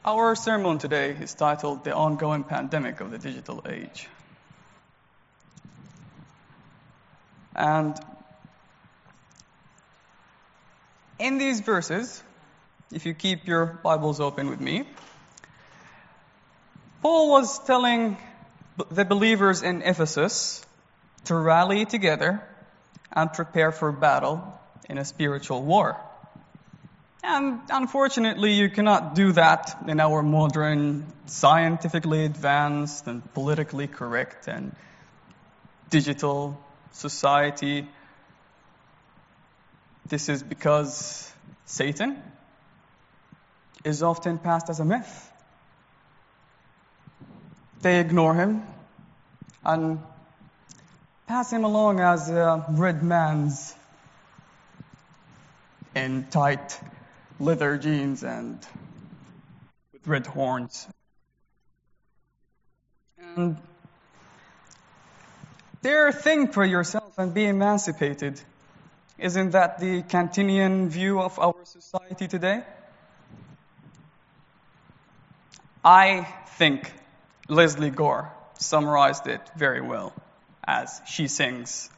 Our sermon today is titled The Ongoing Pandemic of the Digital Age. And in these verses, if you keep your Bibles open with me, Paul was telling the believers in Ephesus to rally together and prepare for battle in a spiritual war. And unfortunately, you cannot do that in our modern, scientifically advanced and politically correct and digital society. This is because Satan is often passed as a myth. They ignore him and pass him along as a red man's in tight leather jeans and with red horns. And their thing for yourself and be emancipated, isn't that the Kantian view of our society today? I think Leslie Gore summarized it very well as she sings,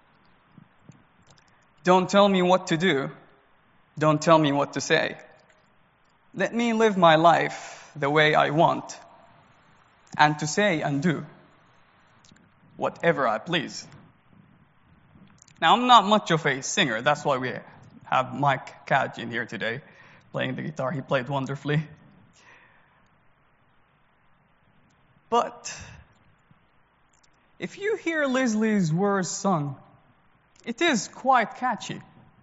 "Don't tell me what to do. Don't tell me what to say. Let me live my life the way I want, and to say and do whatever I please." Now, I'm not much of a singer. That's why we have Mike Cadge in here today playing the guitar. He played wonderfully. But if you hear Leslie's words sung, it is quite catchy.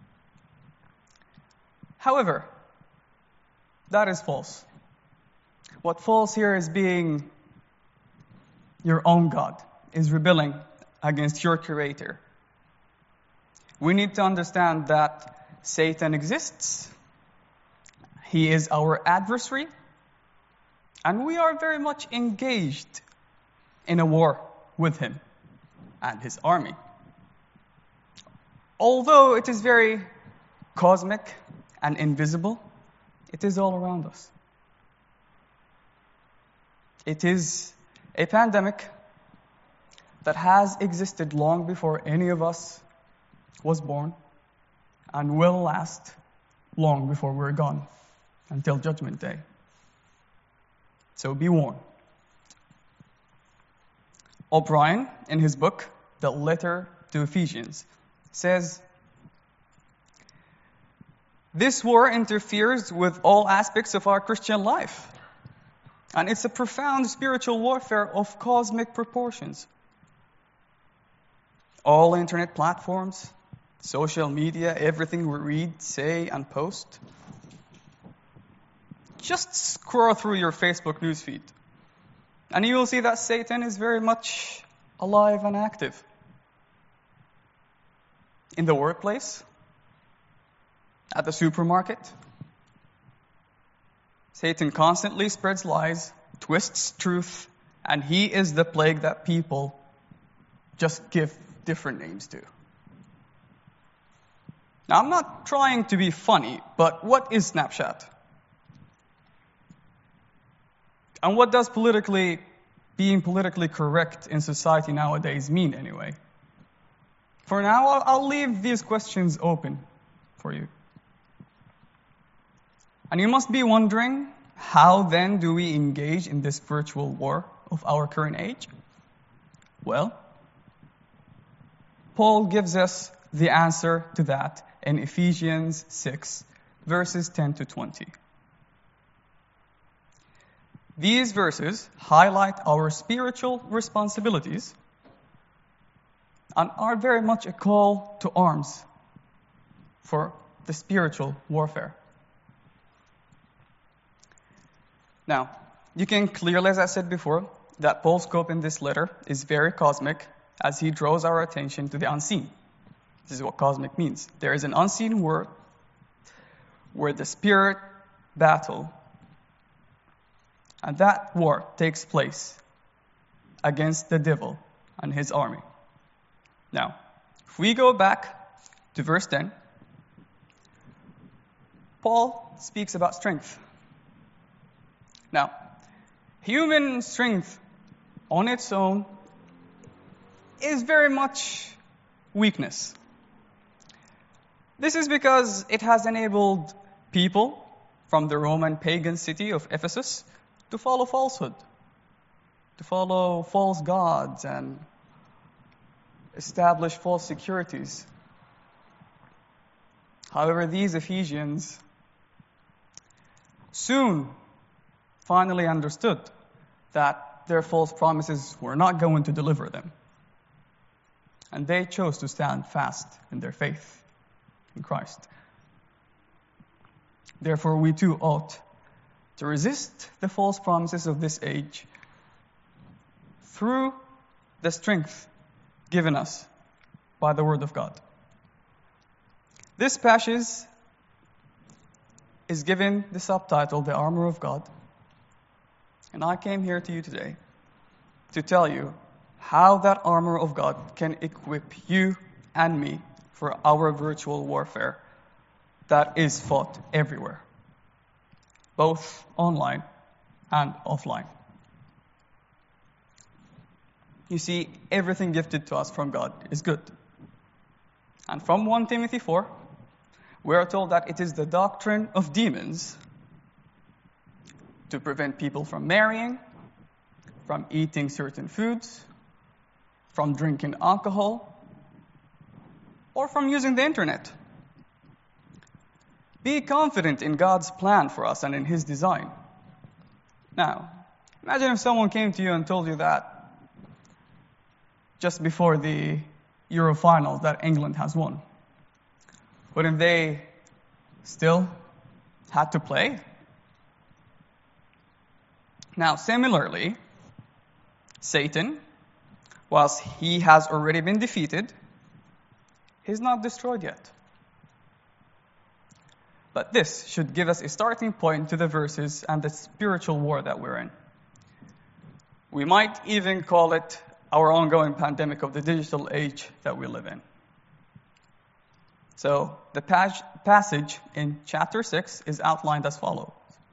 However, that is false. What false here is being your own God, is rebelling against your Creator. We need to understand that Satan exists. He is our adversary, and we are very much engaged in a war with him and his army. Although it is very cosmic and invisible, it is all around us. It is a pandemic that has existed long before any of us was born and will last long before we're gone, until Judgment Day. So be warned. O'Brien, in his book, The Letter to Ephesians, says, "This war interferes with all aspects of our Christian life, and it's a profound spiritual warfare of cosmic proportions. All internet platforms, social media, everything we read, say, and post. Just scroll through your Facebook newsfeed, and you will see that Satan is very much alive and active. In the workplace, at the supermarket, Satan constantly spreads lies, twists truth, and he is the plague that people just give different names to." Now, I'm not trying to be funny, but what is Snapchat? And what does being politically correct in society nowadays mean anyway? For now, I'll leave these questions open for you. And you must be wondering, how then do we engage in this virtual war of our current age? Well, Paul gives us the answer to that in Ephesians 6, verses 10 to 20. These verses highlight our spiritual responsibilities and are very much a call to arms for the spiritual warfare. Now, you can clearly, as I said before, that Paul's scope in this letter is very cosmic as he draws our attention to the unseen. This is what cosmic means. There is an unseen world where the spirit battle, and that war takes place against the devil and his army. Now, if we go back to verse 10, Paul speaks about strength. Now, human strength on its own is very much weakness. This is because it has enabled people from the Roman pagan city of Ephesus to follow falsehood, to follow false gods and establish false securities. However, these Ephesians soon finally understood that their false promises were not going to deliver them. And they chose to stand fast in their faith in Christ. Therefore, we too ought to resist the false promises of this age through the strength given us by the Word of God. This passage is given the subtitle, The Armor of God. And I came here to you today to tell you how that armor of God can equip you and me for our virtual warfare that is fought everywhere, both online and offline. You see, everything gifted to us from God is good. And from 1 Timothy 4, we are told that it is the doctrine of demons to prevent people from marrying, from eating certain foods, from drinking alcohol, or from using the internet. Be confident in God's plan for us and in His design. Now, imagine if someone came to you and told you that just before the Euro final that England has won. Wouldn't they still have to play? Now, similarly, Satan, whilst he has already been defeated, he's not destroyed yet. But this should give us a starting point to the verses and the spiritual war that we're in. We might even call it our ongoing pandemic of the digital age that we live in. So the passage in chapter 6 is outlined as follows.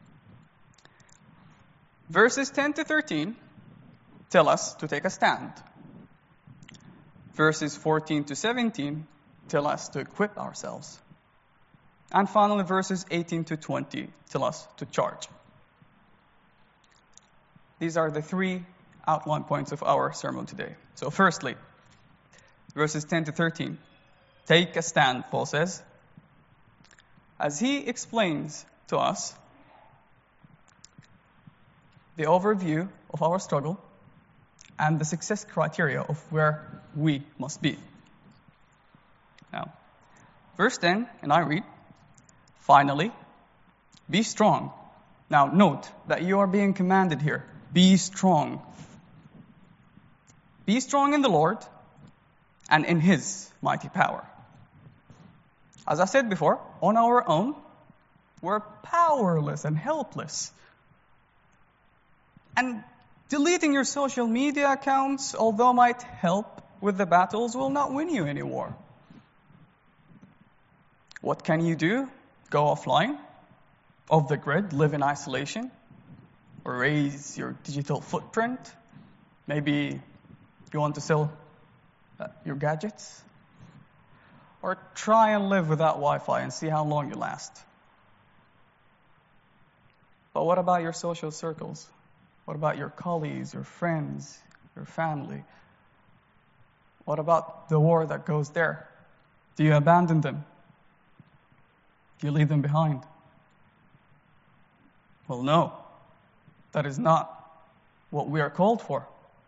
Verses 10 to 13 tell us to take a stand. Verses 14 to 17 tell us to equip ourselves. And finally, verses 18 to 20 tell us to charge. These are the three outline points of our sermon today. So firstly, verses 10 to 13. Take a stand, Paul says. As he explains to us the overview of our struggle and the success criteria of where we must be. Now, verse 10, and I read, finally, be strong. Now, note that you are being commanded here. Be strong. Be strong in the Lord and in His mighty power. As I said before, on our own, we're powerless and helpless. And deleting your social media accounts, although might help with the battles, will not win you any war. What can you do? Go offline, off the grid, live in isolation, or raise your digital footprint. Maybe you want to sell your gadgets. Or try and live without Wi-Fi and see how long you last. But what about your social circles? What about your colleagues, your friends, your family? What about the war that goes there? Do you abandon them? Do you leave them behind? Well, no. That is not what we are called for.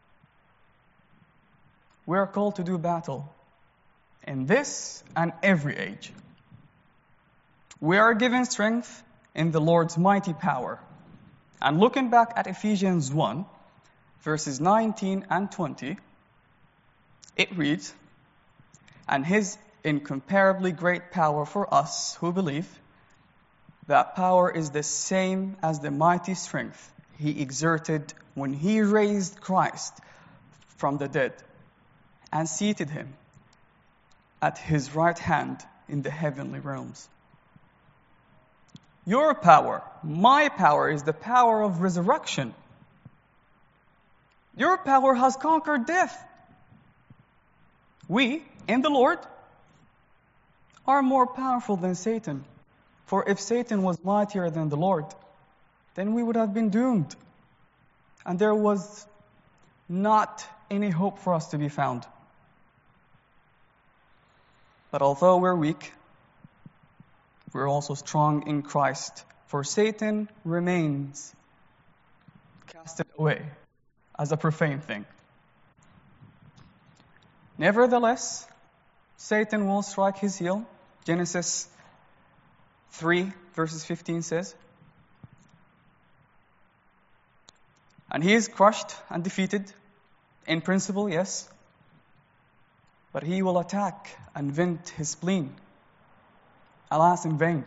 We are called to do battle in this and every age. We are given strength in the Lord's mighty power. And looking back at Ephesians 1, verses 19 and 20, it reads, and His incomparably great power for us who believe, that power is the same as the mighty strength He exerted when He raised Christ from the dead and seated Him at His right hand in the heavenly realms. Your power, my power, is the power of resurrection. Your power has conquered death. We, in the Lord, are more powerful than Satan. For if Satan was mightier than the Lord, then we would have been doomed. And there was not any hope for us to be found. But although we're weak, we're also strong in Christ. For Satan remains casted away as a profane thing. Nevertheless, Satan will strike his heel. Genesis 3 verses 15 says, and he is crushed and defeated, in principle, yes, but he will attack and vent his spleen, alas, in vain.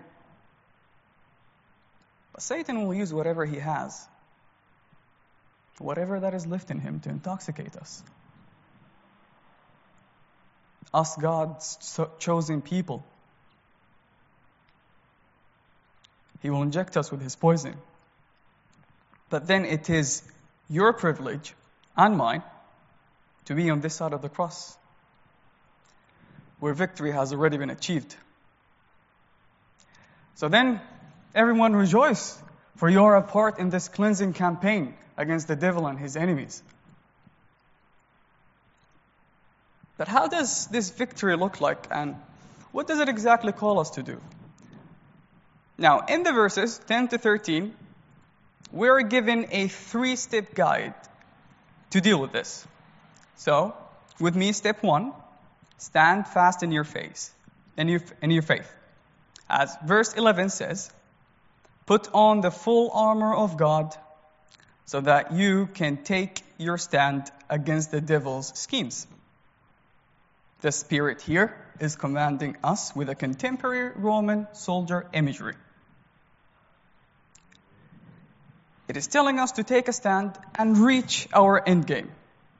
But Satan will use whatever he has, whatever that is left in him, to intoxicate us. Us, God's chosen people. He will inject us with his poison. But then it is your privilege and mine to be on this side of the cross, where victory has already been achieved. So then, everyone rejoice, for you are a part in this cleansing campaign against the devil and his enemies. But how does this victory look like, and what does it exactly call us to do? Now, in the verses 10 to 13, we're given a 3-step guide to deal with this. So, with me, step 1, stand fast in your faith. In your faith. As verse 11 says, put on the full armor of God so that you can take your stand against the devil's schemes. The Spirit here is commanding us with a contemporary Roman soldier imagery. It is telling us to take a stand and reach our end game.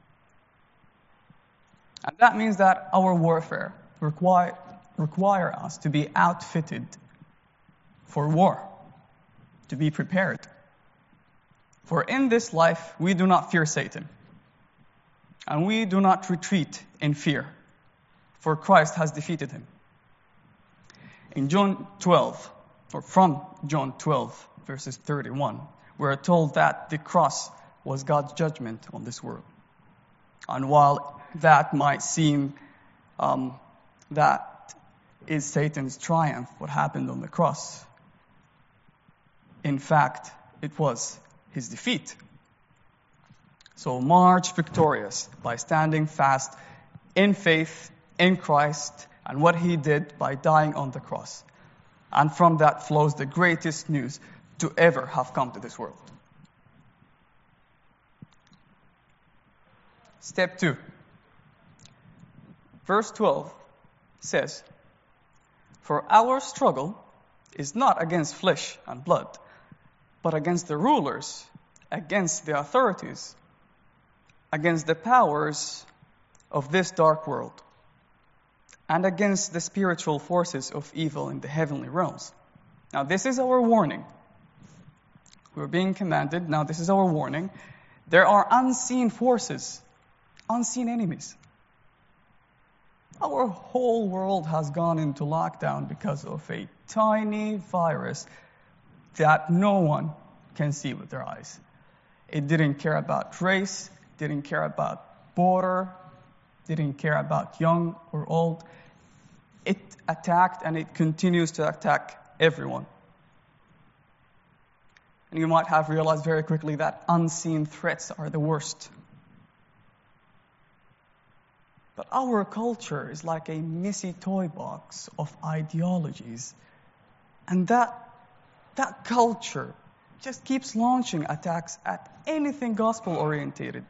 And that means that our warfare require us to be outfitted for war, to be prepared. For in this life, we do not fear Satan, and we do not retreat in fear, for Christ has defeated him. In John 12, or from John 12, verses 31, we're told that the cross was God's judgment on this world. And while that might seem that is Satan's triumph, what happened on the cross, in fact, it was his defeat. So march victorious by standing fast in faith in Christ and what he did by dying on the cross. And from that flows the greatest news to ever have come to this world. Step 2. Verse 12 says, for our struggle is not against flesh and blood, but against the rulers, against the authorities, against the powers of this dark world, and against the spiritual forces of evil in the heavenly realms. Now, this is our warning. We're being commanded. Now, this is our warning. There are unseen forces, unseen enemies. Our whole world has gone into lockdown because of a tiny virus that no one can see with their eyes. It didn't care about race, didn't care about border, didn't care about young or old. It attacked and it continues to attack everyone. And you might have realized very quickly that unseen threats are the worst. But our culture is like a messy toy box of ideologies. And that culture just keeps launching attacks at anything gospel-orientated.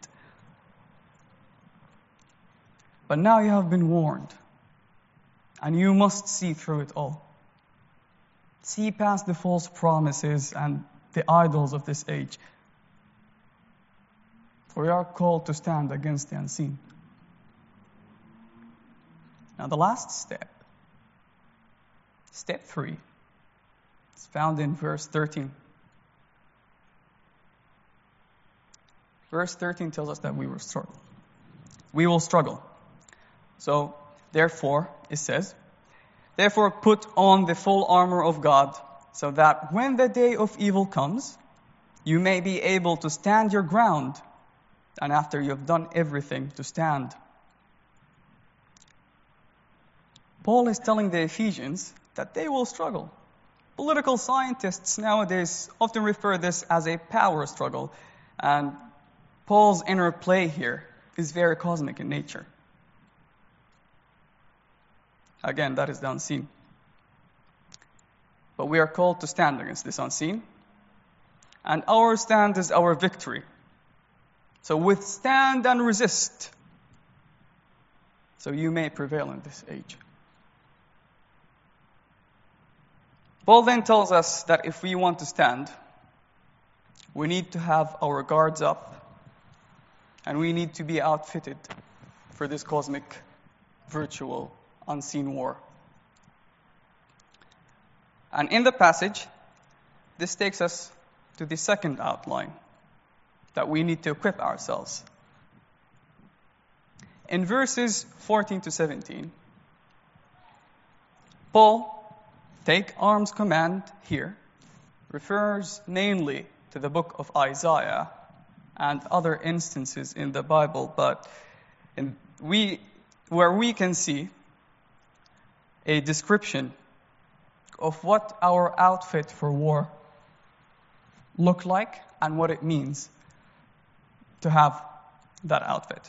But now you have been warned. And you must see through it all. See past the false promises and the idols of this age. For we are called to stand against the unseen. Now the last step, step 3, It's found in verse 13. Verse 13 tells us that we will struggle. We will struggle. So, therefore, it says, therefore put on the full armor of God, so that when the day of evil comes, you may be able to stand your ground, and after you have done everything, to stand. Paul is telling the Ephesians that they will struggle. Political scientists nowadays often refer this as a power struggle, and Paul's interplay here is very cosmic in nature. Again, that is the unseen. But we are called to stand against this unseen, and our stand is our victory. So withstand and resist, so you may prevail in this age. Paul then tells us that if we want to stand, we need to have our guards up, and we need to be outfitted for this cosmic, virtual, unseen war. And in the passage, this takes us to the second outline, that we need to equip ourselves. In verses 14 to 17, Paul, take arms command here, refers mainly to the book of Isaiah and other instances in the Bible, but where we can see a description of what our outfit for war look like and what it means to have that outfit.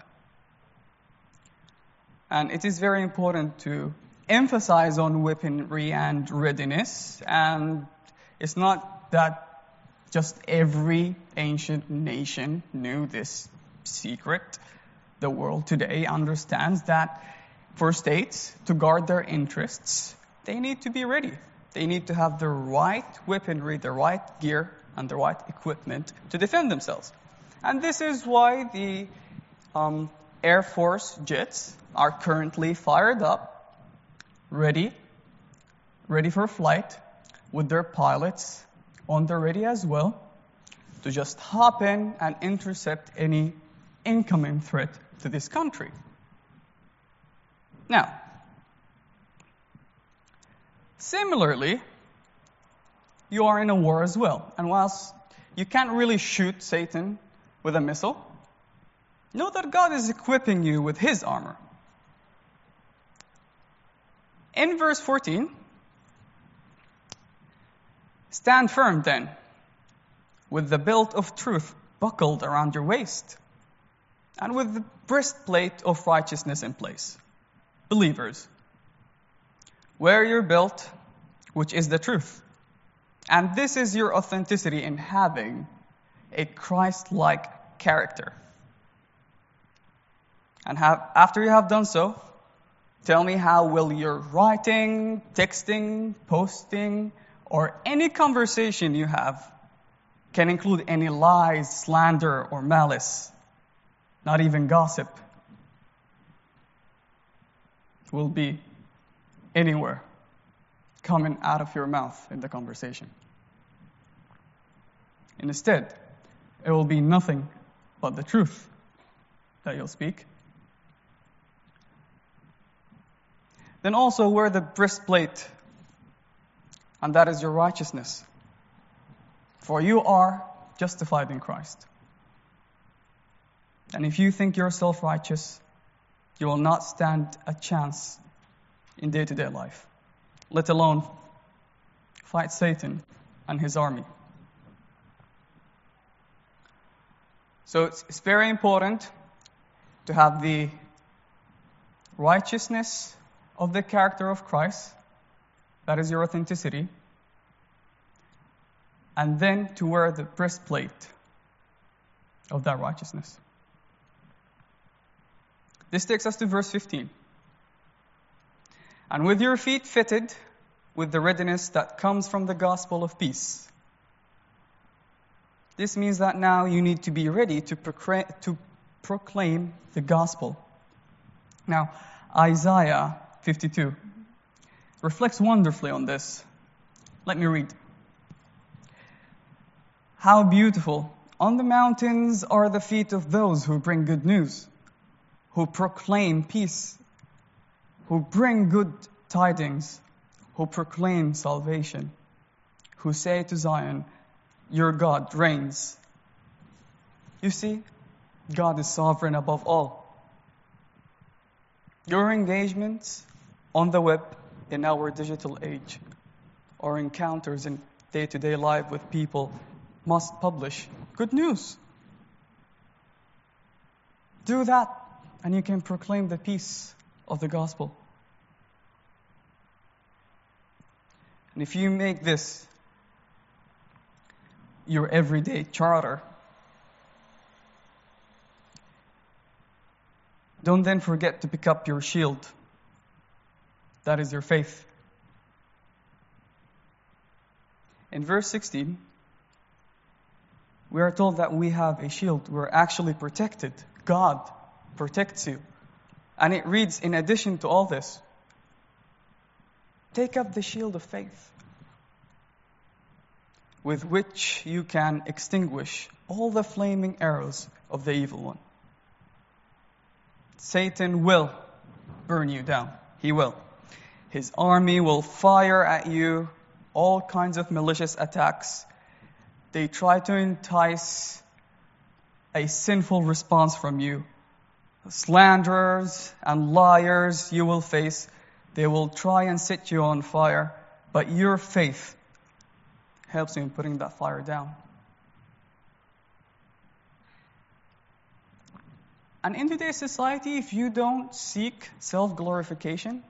And it is very important to emphasize on weaponry and readiness, and it's not that just every ancient nation knew this secret. The world today understands that for states to guard their interests, they need to be ready. They need to have the right weaponry, the right gear, and the right equipment to defend themselves. And this is why the Air Force jets are currently fired up, ready for flight, with their pilots on the ready as well, to just hop in and intercept any incoming threat to this country. Now, similarly, you are in a war as well. And whilst you can't really shoot Satan with a missile, know that God is equipping you with His armor. In verse 14, stand firm then, with the belt of truth buckled around your waist, and with the breastplate of righteousness in place. Believers, wear your belt, which is the truth. And this is your authenticity in having a Christ-like character. And after you have done so, tell me how will your writing, texting, posting, or any conversation you have can include any lies, slander, or malice, not even gossip, will be anywhere coming out of your mouth in the conversation. Instead, it will be nothing but the truth that you'll speak. Then also wear the breastplate, and that is your righteousness. For you are justified in Christ. And if you think you're self-righteous, you will not stand a chance in day-to-day life, let alone fight Satan and his army. So it's very important to have the righteousness of the character of Christ, that is your authenticity, and then to wear the breastplate of that righteousness. This takes us to verse 15. And with your feet fitted with the readiness that comes from the gospel of peace. This means that now you need to be ready to proclaim the gospel. Now, Isaiah 52 reflects wonderfully on this. Let me read. How beautiful. On the mountains are the feet of those who bring good news, who proclaim peace, who bring good tidings, who proclaim salvation, who say to Zion, your God reigns. You see, God is sovereign above all. Your engagements on the web in our digital age, or encounters in day-to-day life with people, must publish good news. Do that, and you can proclaim the peace of the gospel. And if you make this your everyday charter, don't then forget to pick up your shield. That is your faith. In verse 16, we are told that we have a shield. We're actually protected. God protects you. And it reads, in addition to all this, take up the shield of faith, with which you can extinguish all the flaming arrows of the evil one. Satan will burn you down. He will. His army will fire at you all kinds of malicious attacks. They try to entice a sinful response from you. Slanderers and liars you will face. They will try and set you on fire, but your faith helps you in putting that fire down. And in today's society, if you don't seek self-glorification,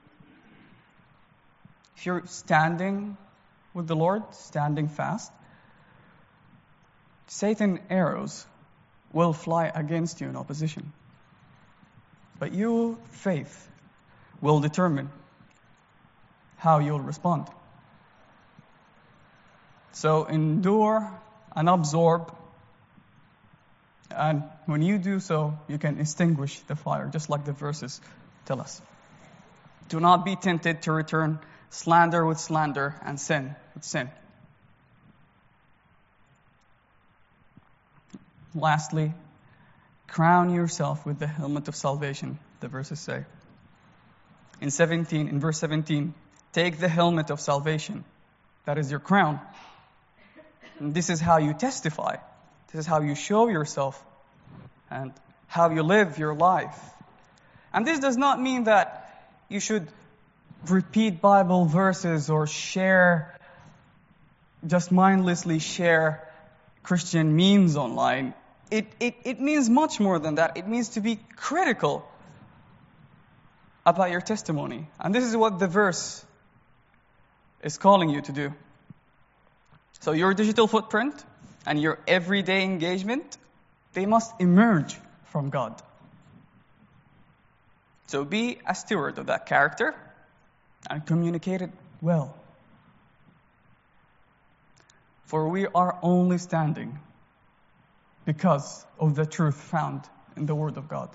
if you're standing with the Lord, standing fast, Satan's arrows will fly against you in opposition. But your faith will determine how you'll respond. So endure and absorb. And when you do so, you can extinguish the fire, just like the verses tell us. Do not be tempted to return slander with slander and sin with sin. Lastly, crown yourself with the helmet of salvation, the verses say. In verse 17, take the helmet of salvation. That is your crown. And this is how you testify. This is how you show yourself and how you live your life. And this does not mean that you should repeat Bible verses or just mindlessly share Christian memes online. It means much more than that. It means to be critical about your testimony. And this is what the verse is calling you to do. So your digital footprint and your everyday engagement, they must emerge from God. So be a steward of that character and communicate it well. For we are only standing because of the truth found in the Word of God.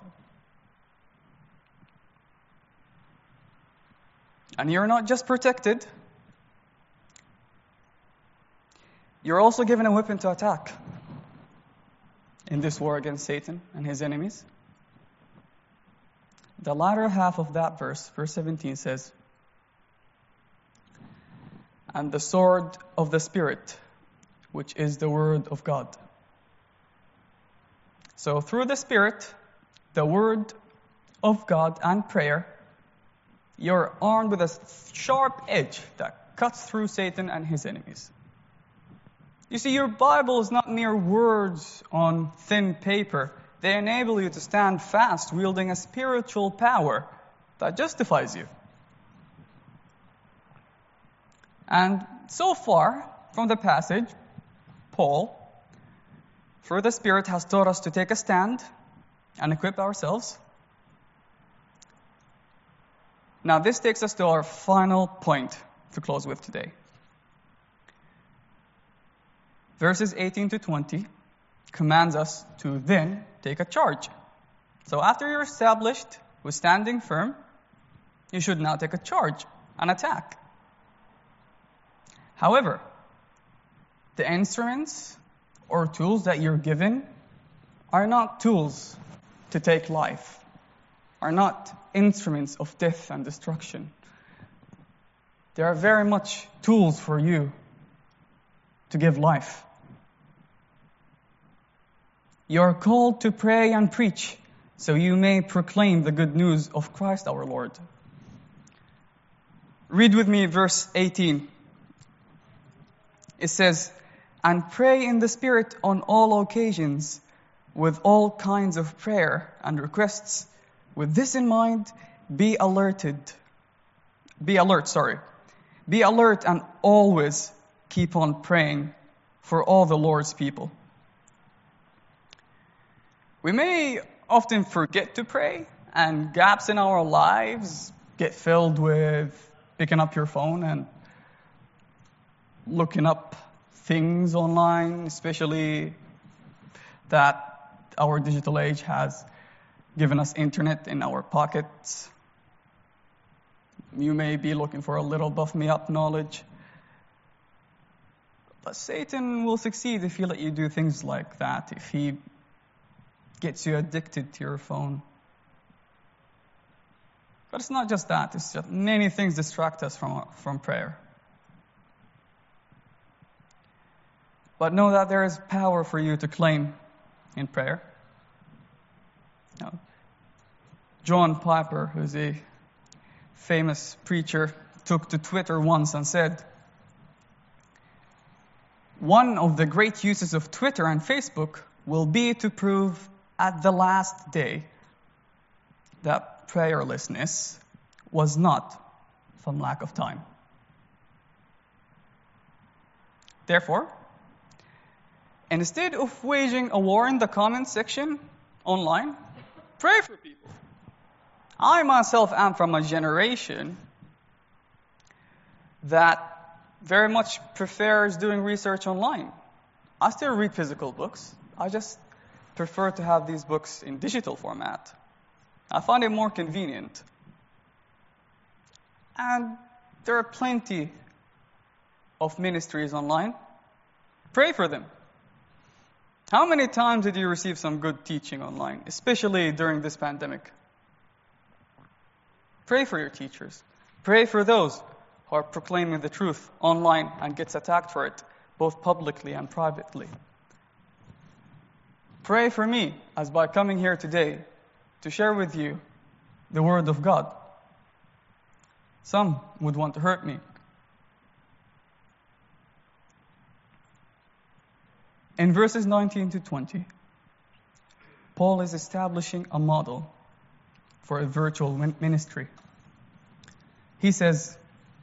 And you're not just protected, you're also given a weapon to attack in this war against Satan and his enemies. The latter half of that verse 17 says, and the sword of the Spirit, which is the Word of God. So through the Spirit, the Word of God and prayer, you're armed with a sharp edge that cuts through Satan and his enemies. You see, your Bible is not mere words on thin paper. They enable you to stand fast, wielding a spiritual power that justifies you. And so far from the passage, Paul, through the Spirit, has taught us to take a stand and equip ourselves. Now this takes us to our final point to close with today. Verses 18 to 20 commands us to then take a charge. So after you're established with standing firm, you should now take a charge, an attack. However, the instruments or tools that you're given are not tools to take life, are not instruments of death and destruction. They are very much tools for you to give life. You are called to pray and preach, so you may proclaim the good news of Christ our Lord. Read with me verse 18. It says, "And pray in the Spirit on all occasions, with all kinds of prayer and requests. With this in mind, be alert and always keep on praying for all the Lord's people." We may often forget to pray, and gaps in our lives get filled with picking up your phone and looking up things online, especially that our digital age has given us internet in our pockets. You may be looking for a little buff-me-up knowledge. But Satan will succeed if you let you do things like that, if he gets you addicted to your phone. But it's not just that. It's just many things distract us from prayer. But know that there is power for you to claim in prayer. Now, John Piper, who's a famous preacher, took to Twitter once and said, "One of the great uses of Twitter and Facebook will be to prove at the last day that prayerlessness was not from lack of time." Therefore, instead of waging a war in the comments section online, pray for people. I myself am from a generation that very much prefers doing research online. I still read physical books. I just prefer to have these books in digital format. I find it more convenient. And there are plenty of ministries online. Pray for them. How many times did you receive some good teaching online, especially during this pandemic? Pray for your teachers. Pray for those who are proclaiming the truth online and gets attacked for it, both publicly and privately. Pray for me, as by coming here today to share with you the Word of God. Some would want to hurt me. In verses 19 to 20, Paul is establishing a model for a virtual ministry. He says,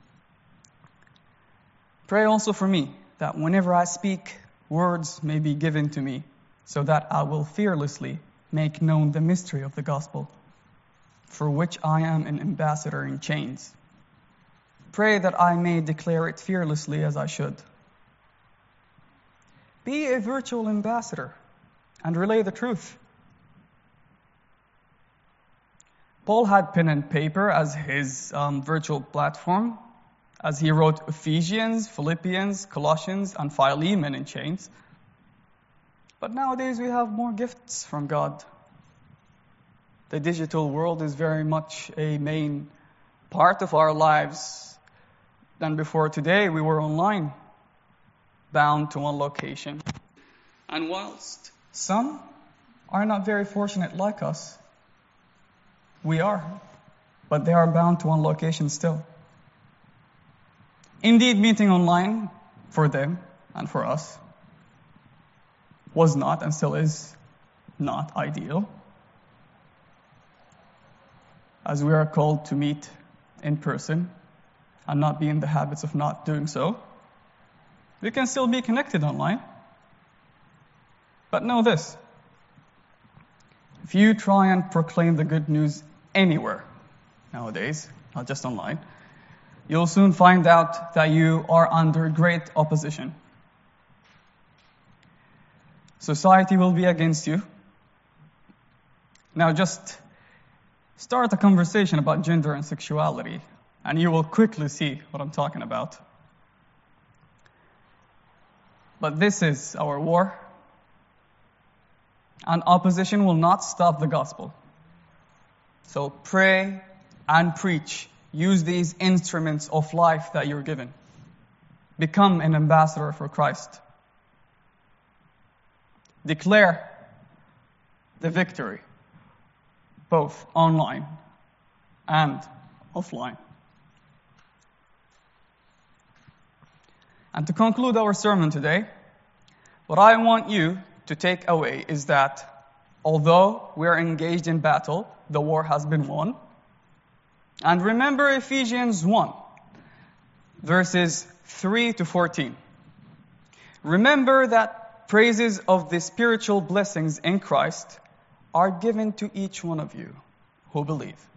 "Pray also for me, that whenever I speak, words may be given to me, so that I will fearlessly make known the mystery of the gospel, for which I am an ambassador in chains. Pray that I may declare it fearlessly as I should." Be a virtual ambassador and relay the truth. Paul had pen and paper as his virtual platform, as he wrote Ephesians, Philippians, Colossians, and Philemon in chains. But nowadays we have more gifts from God. The digital world is very much a main part of our lives. Than before today, we were online, bound to one location. And whilst some are not very fortunate like us, we are, but they are bound to one location still. Indeed, meeting online for them and for us was not and still is not ideal, as we are called to meet in person and not be in the habits of not doing so. We can still be connected online. But know this: if you try and proclaim the good news anywhere nowadays, not just online, you'll soon find out that you are under great opposition. Society will be against you. Now just start a conversation about gender and sexuality, and you will quickly see what I'm talking about. But this is our war, And opposition will not stop the gospel. So pray and preach. Use these instruments of life that you're given. Become an ambassador for Christ. Declare the victory, both online and offline. And to conclude our sermon today, what I want you to take away is that although we are engaged in battle, the war has been won. And remember Ephesians 1, verses 3 to 14. Remember that praises of the spiritual blessings in Christ are given to each one of you who believe.